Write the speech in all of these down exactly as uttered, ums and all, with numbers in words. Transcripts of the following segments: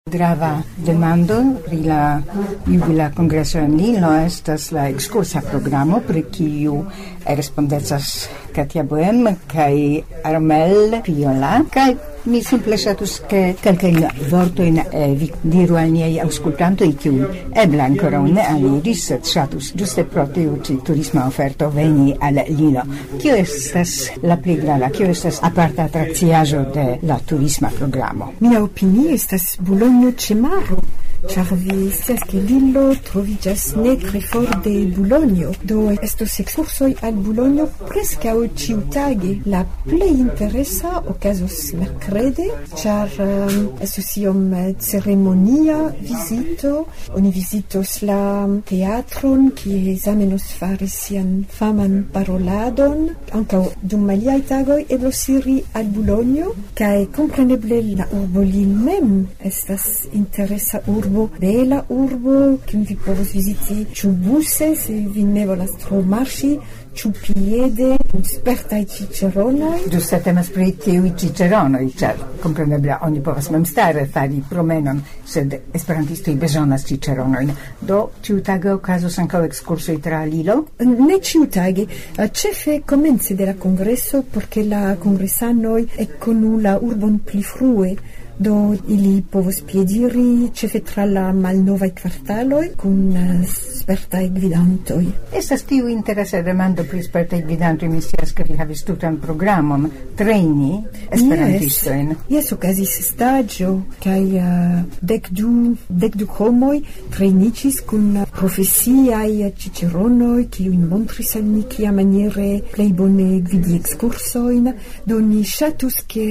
Grava demando pri la jubila kongreso en Lilo estas la ekskursa programo pri kiu respondecas Katia Bohem kaj Armel Piola kaj mi simple ŝatus ke kelkajn vortojn eh, vi diru al niaj aŭskultantoj kiuj eble ankoraŭ ne aliris, sed ŝatus ĝuste pro tiu ĉi turisma oferto veni al Lilo. Kio estas la plej grava, kio estas aparta atrakciaĵo de la turisma programo? Mia opinio estas Bulonjo ĉe maro, ĉar vi scias ke Lilo troviĝas ne tre for de Bulonjo, do estos ekskursoj al Bulonjo preskaŭ ĉiutage. La plej interesa okazos merkrede, ĉar um, estos iom ceremonia vizito. Oni vizitos la teatron, kie Zamenhof faris sian faman paroladon. Ankaŭ dum aliaj tagoj eblos iri al Bulonjo, kaj kompreneble la urbo Lille mem estas interesa urbo, bela urbo, kiun vi povos viziti ĉu buse, se vi ne volas tro marŝi, ĉu piede, kun spertaj ĉiĉeronoj. Ĝuste temas pri tiuj ĉiĉeronoj, ĉar kompreneble oni povas memstare fari promenon, sed esperantistoj bezonas ĉiĉeronojn. Do ĉiutage okazos ankaŭ ekskursoj tra Lilo? Ne ĉiutage, ĉefe komence de la kongreso, por ke la kongresanoj ekkonu la urbon pli frue. Do ili povos piediri ĉefe tra la malnovaj kvartaloj kun uh, spertaj gvidantoj. Estas tiu interesa demando pri spertaj gvidantoj. Mi scias ke vi havis tutan programon trejni esperantistojn. Yes, yes, okazis staĝo kaj uh, dek du dek du homoj trejniĝis kun profesiaj ĉiĉeronoj, kiuj montris al ni kiamaniere plej bone gvidi ekskursojn. Do ni ŝatus ke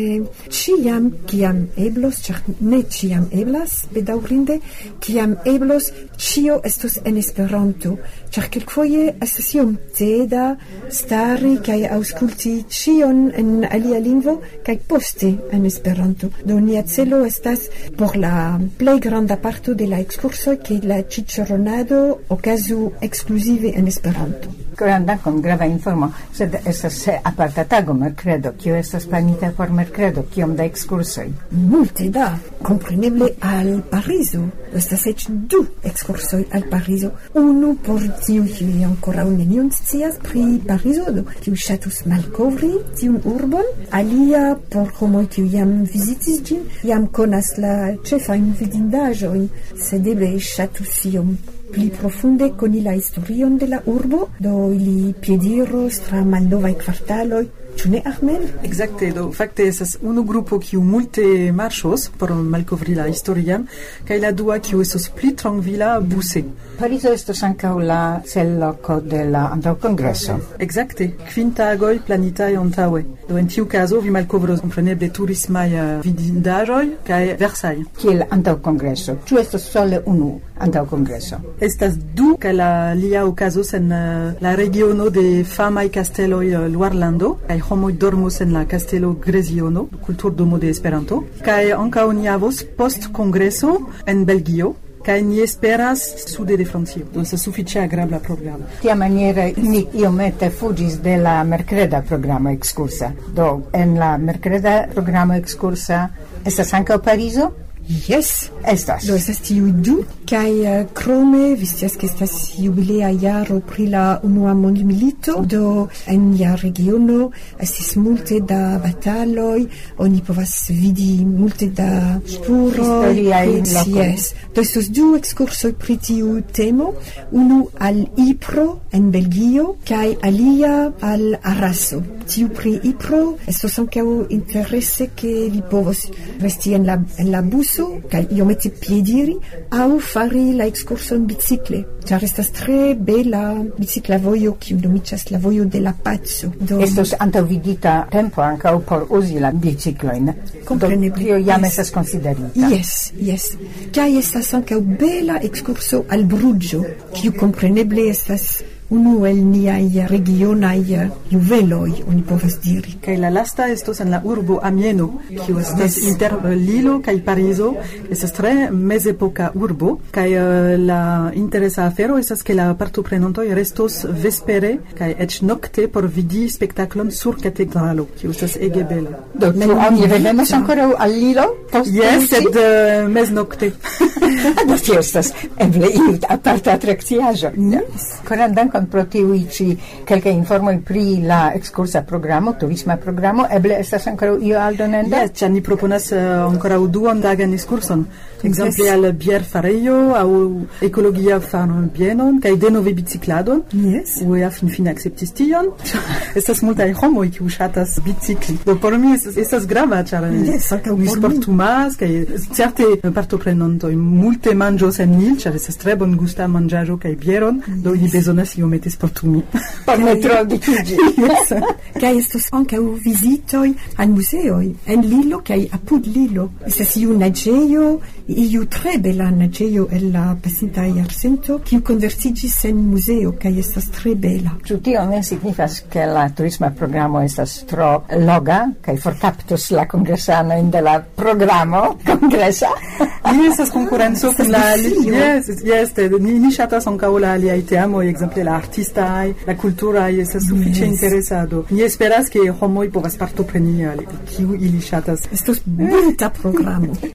ĉiam kiam eblos, ĉar ne ĉiam eblas, bedaŭrinde, kiam eblos, ĉio estos en Esperanto, ĉar kelkfoje estas iom teda stari kaj aŭskulti ĉion en alia lingvo kaj poste en Esperanto. Do nia celo estas por la plej granda parto de la ekskursoj ke la ĉiĉeronado okazu ekskluzive en Esperanto. Koran dankon, grava informo, sed estas aparta tago merkredo. Kio estas planita por merkredo? Kiom da ekskursoj? Multe da, kompreneble al Parizo. Estas eĉ du ekskursoj al Parizo. Unu por tiu kiuj ankoraŭ nenion scias pri Parizo, do kiuj ŝatus malkovri tiun urbon. Alia por homoj kiuj jam vizitis ĝin, jam konas la ĉefajn vidindaĵojn, sed eble ŝatus iom pli profunde koni la historion de la urbo, do ili piediros tra malnovaj kvartaloj. Ĉu ne, Ahmed? Ekzakte, do fakte estas unu grupo kiu multe marŝos por malkovri la historion, kaj la dua kiu estos pli trankvila buse. Parizo estos ankaŭ la celloko de la antaŭkongreso. Ekzakte, kvin tagoj planitaj antaŭe. Do en tiu kazo vi malkovros kompreneble turismaj vidindaĵoj kaj Versailles. Kiel antaŭkongreso? Ĉu estas sole unu antaŭkongreso? Estas du, kaj la lia okazos en uh, la regiono de famaj kasteloj uh, Luarlando, kaj homoj dormos en la kastelo Greziono, kulturdomo de Esperanto, kaj ankaŭ ni havos post kongreso en Belgio, kaj ni esperas sude de Francio. Do estas sufiĉe agrabla programo. Tiamaniere ni iomete fuĝis de la merkreda programo ekskursa. Do en la merkreda programo ekskursa estas ankaŭ Parizo? Yes, estas. Do estas tiuj du, kaj uh, krome vi scias ke estas jubilea jaro pri la unua mondmilito, do en la regiono estis multe da bataloj, oni povas vidi multe da spuroj. Yes. Do estos du ekskursoj pri tiu temo, unu al Ypres en Belgio kaj alia al Araso. Tiu pri Ypres estos ankaŭ interese ke vi povos resti en la en la buso kaj iomete piediri aŭ fari la ekskurson bicikle, ĉar estas tre bela bicikla vojo kiu nomiĝas la vojo de la paco. Do estos antaŭvidita tempo ankaŭ por uzi la biciklojn. Kompreneble. Tio jam estas konsiderita. Yes, yes. Kaj estas ankaŭ bela ekskurso al Bruĝo, kiu kompreneble estas unu el niaj regionaj juveloj, oni povas diri. Kaj la lasta estos en la urbo Amieno, kiu estas inter Lilo kaj Parizo, estas tre mezepoka urbo, kaj uh, la interesa afero estas ke la partoprenantoj restos vespere kaj eĉ nokte por vidi spektaklon sur katedralo, kiu estas ege bela. Do tu oni revenas ankoraŭ al Lilo? Jes, sed uh, meznokte. Do tio estas eble iu aparta atrakciaĵo. Koran dankon pro tiuj ĉi kelkaj informoj pri la ekskursa programo, turisma programo. Eble estas ankoraŭ io aldonenda? Yes, ĉar ni proponas uh, ankoraŭ duan tagan ekskurson. Ekzemple al bierfarejo aŭ ekologia farmbienon kaj denove bicikladon. Yes. Uja finfine akceptis tion. Estas multaj homoj kiuj ŝatas bicikli. Do por mi estas, estas grava, ĉar yes, mi sportumas kaj certe partoprenantoj multe manĝos en il, ĉar estas tre bongusta manĝaĵo kaj bieron, do ili bezonas iomete sportumi. Por ne trovdikiĝi. Yes. Kaj estos ankaŭ vizitoj al muzeoj en Lilo kaj apud Lilo. Estas iu naĝejo, iu tre bela naĝejo el la pasinta jarcento, kiu konvertiĝis en muzeo kaj estas tre bela. Ĉu tio ne signifas ke la turisma programo estas tro loga kaj forkaptus la kongresanojn de la programo kongresa? Ili estas konkurenco kun la yes, yes, ni ni ŝatas ankaŭ la aliaj teamoj, ekzemple la artistaj, la kulturaj estas sufiĉe interesado. Ni esperas ke homoj povas partopreni al kiu ili ŝatas. Estos bunta programo.